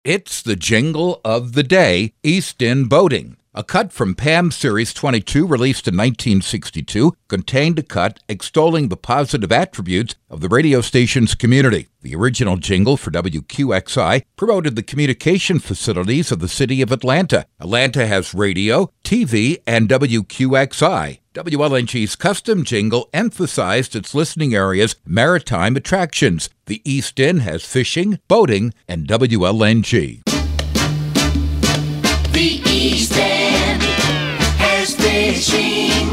It's the jingle of the day, East End Boating. A cut from Pam Series 22, released in 1962, contained a cut extolling the positive attributes of the radio station's community. The original jingle for WQXI promoted the communication facilities of the city of Atlanta. Atlanta has radio, TV, and WQXI. WLNG's custom jingle emphasized its listening area's maritime attractions. The East End has fishing, boating, and WLNG. The East End has fishing.